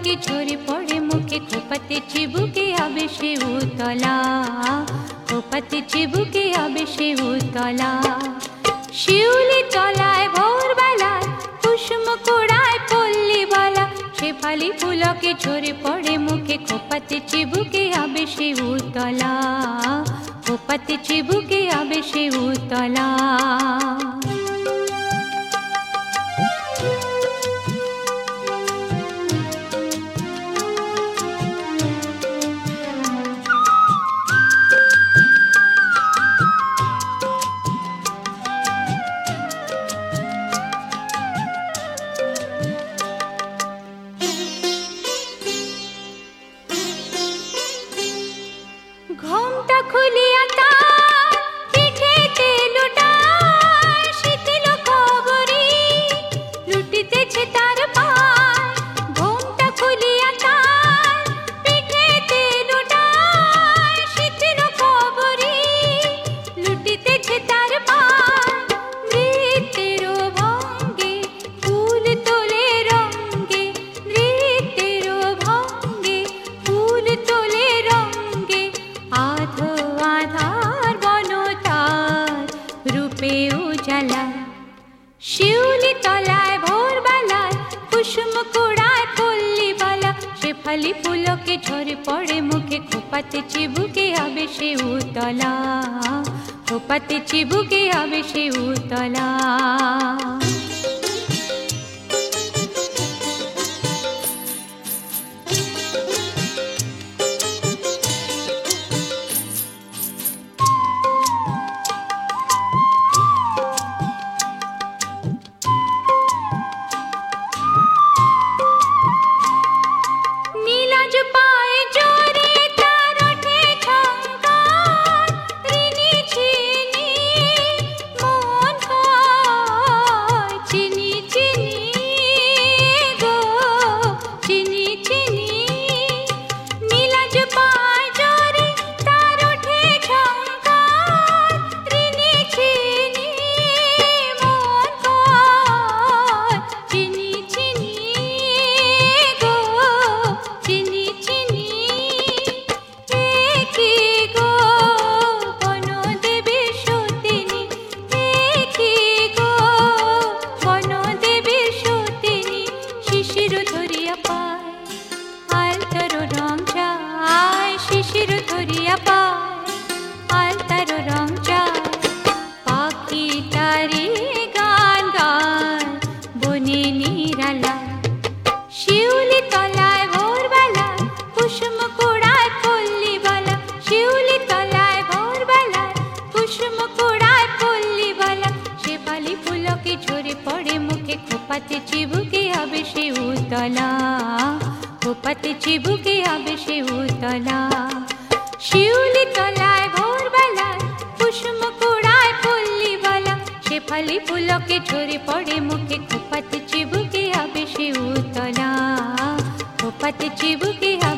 পুলকে ঝরে পড়ে মুখে খোপাতে চিবুকে আবে সে উতলা, খোপাতে চিবুকে আবে সে উতলা। শিউলি তলায় ভোরবেলায় কুসুম কুড়ায় পল্লী বালা, শেফালি পুলকে ঝরে পড়ে মুখে খোপাতে চিবুকে আবে সে উতলা, খোপাতে চিবুকে আবে সে উতলা। ঘোমটা খুলিয়া তার পিঠেতে লুটায় শীতল খবরি, লুটিতেছে তার পায়। ঘোমটা খুলিয়া তার পিঠেতে লুটায় শীতল খবরি, লুটিতেছে তার পায়। নৃত্যের ভঙ্গে ফুল তোলে রঙ্গে, নৃত্যের ভঙ্গে ফুল তোলে রঙ্গে, আধো আধার বনতার রূপে উজালা। শিউলি তলায় ভোরবেলায় কুসুম কুড়ায় পল্লী বালা, শেফালি পুলকে ঝরে পড়ে মুখে খোপাতে চিবুকে আবে সে উতলা, খোপাতে চিবুকে আবে সে উতলা। নীলাজ পায়ে জোরে তার ওঠে ঝংকার, ঋণী চিনি মন হয় চিনি চিনি গো, চিনি চিনি। নীলাজ পায়ে জোরে তার ওঠে ঝংকার, ঋণী চিনি মন হয় চিনি চিনি গো, চিনি চিনি। একি গো বনদেবীর সতিনী, একি গো বনদেবীর সতিনী, শিশির ধরিয়া পায় আলতার রং যায়, শিশির ধরিয়া পায় আলতার রং যায়। পাখি তারি গান গায় বনে নিরালা, শিউলি তলায় ভোরবেলায় কুসুম কুড়ায় পল্লী বালা, শিউলি তলায় ভোরবেলায় কুসুম কুড়ায় পল্লী বালা, শেফালি পুলকে ঝরে পড়ে মুখে খোপাতে চিবুকে আবে সে উতলা, খোপাতে চিবুকে আবে সে উতলা। শিউলি তলায় ভোরবেলায় কুসুম কুড়ায় পল্লী বালা, শেফালি পুলকে ঝরে পড়ে মুখে খোপাতে চিবুকে আবে সে উতলা, খোপাতে চিবুকে